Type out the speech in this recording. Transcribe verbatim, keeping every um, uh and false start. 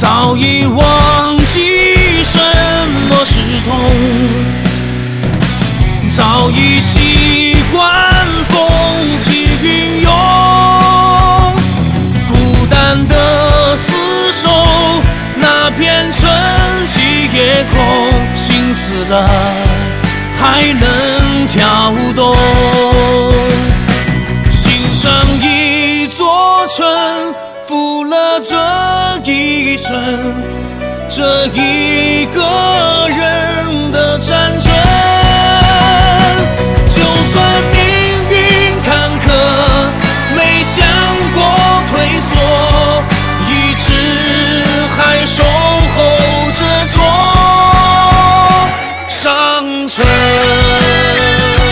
早已忘记什么是痛，早已习惯风起云涌，孤单的厮守那片晨曦夜空，心死了还能跳动，心上一座城，负了这一生，这一个人